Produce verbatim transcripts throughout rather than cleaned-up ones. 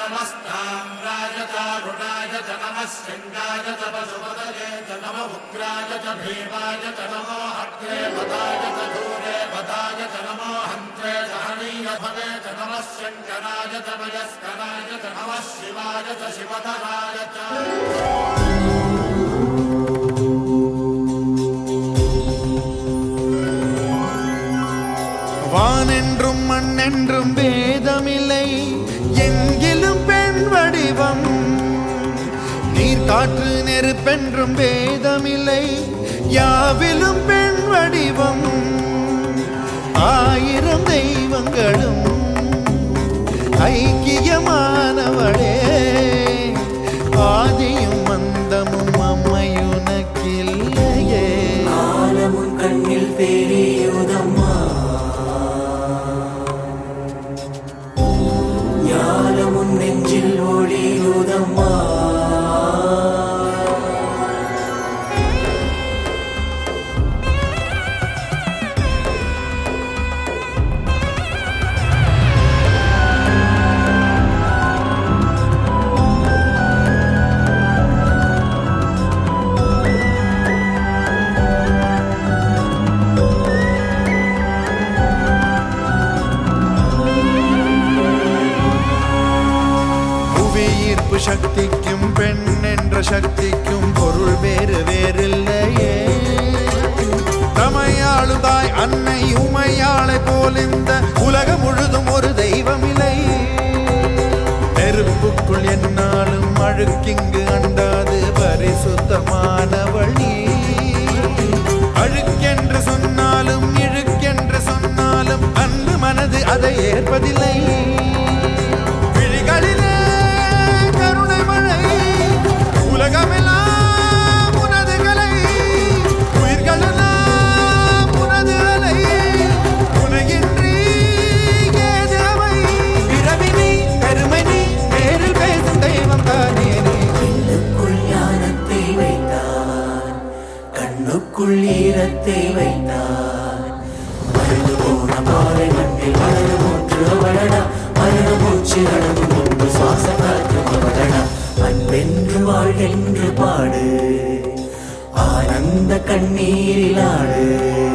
नमस्ताम्राय च रुणाय च नमः शृङ्गाय च पशुपतये च नम उग्राय च भीमाय च नमो अग्रे पदाय च दूरे पदाय च नमो हन्त्रे च हनीय भवे च नमः शङ्कराय च वयस्कराय च नमः शिवाय च शिवधराय च வானென்றும் மண்ணென்றும் வேதமில்லை எங்கிலும் பெண் வடிவம் நீர் காற்று நெருப்பென்றும் வேதமில்லை யாவிலும் பெண் வடிவம் ஆயிரம் தெய்வங்களும் ஐக்கியமானவளே ஆதியும் மந்தமும் அம்மையுனக்கில்லையே ஆலமுன் கண்ணில் தெரியுதம்மா ஞானமுன் நெஞ்சில் ஒளியுதம்மா சக்திக்கும் பெண் என்ற சக்திக்கும் பொருள் வேறு வேறில்லையே தமையாளுதாய் அன்னை உமையாளை போல் இந்த உலகம் முழுதும் ஒரு தெய்வமில்லை நெருப்புக்குள் என்னாலும் அழுக்கிங்கு அண்டாது பரிசுத்தமானவள் நீ அழுக்கென்று சொன்னாலும் இழுக்கென்று சொன்னாலும் அன்பு மனது அதை ஏற்பதில்லை விழிகளிலே உலகமெல்லாம் உனது கலை உயிர்களெல்லாம் உனது அலை உனகின்றி ஏது அவை பிறவி நீ பெருமை நீ நேரில் பேசும் தெய்வம் தானே கண்ணுக்குள் ஞானத்தை வைத்தார் கண்ணுக்குள் ஈரத்தை வைத்தார் மறைந்து போன பாறை மண்ணில் வளரும் ஒன்று அவளடா மரண மூச்சு அடங்கும் ஒன்று சுவாச காற்று அவளடா அன்பென்று வாழ்கென்று பாடு ஆனந்த கண்ணீரிலாடு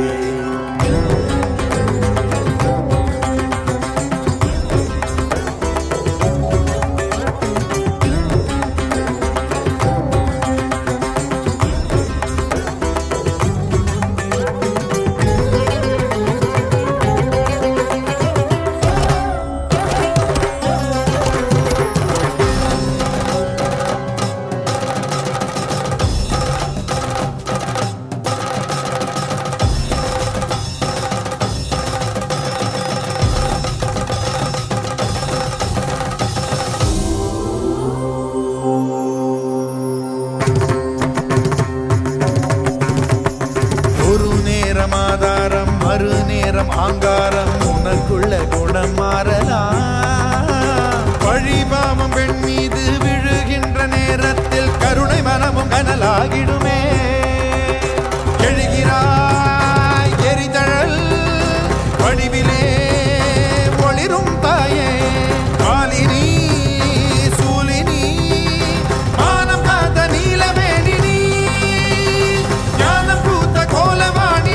ஆதாரம் மறு நேரம் ஆங்காரம் உனக்குள்ள குணம் மாறலாம் பழிபாவம் பெண் மீது விழுகின்ற நேரத்தில் கருணை மனமும் கனலாகிடுமே எழுகிறாய் எரிதழல் வடிவிலே ஒளிரும் தாயே காலினி சூலினி மானம் காத்த நீலவேணி ஞானம் பூத்த கோலவாணி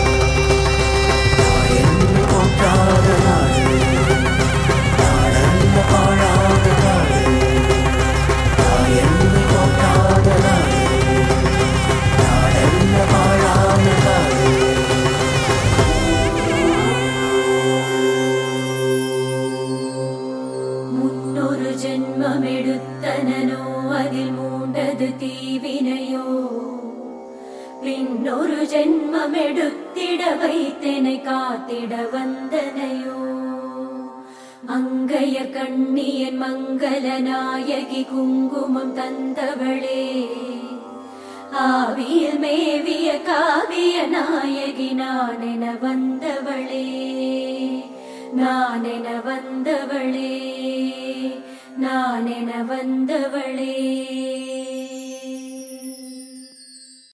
ஜென்மமெடுத்தனோ அதில் மூண்டது தீவினையோ பின்னொரு ஜென்மமெடுத்திட வைத்தனை காத்திட வந்தனையோ மங்கைய கண்ணியன் மங்கள நாயகி குங்குமம் தந்தவளே ஆவியில் மேவிய காவிய நாயகி நான் என வந்தவளே நான் என வந்தவளே நான் என வந்தவளே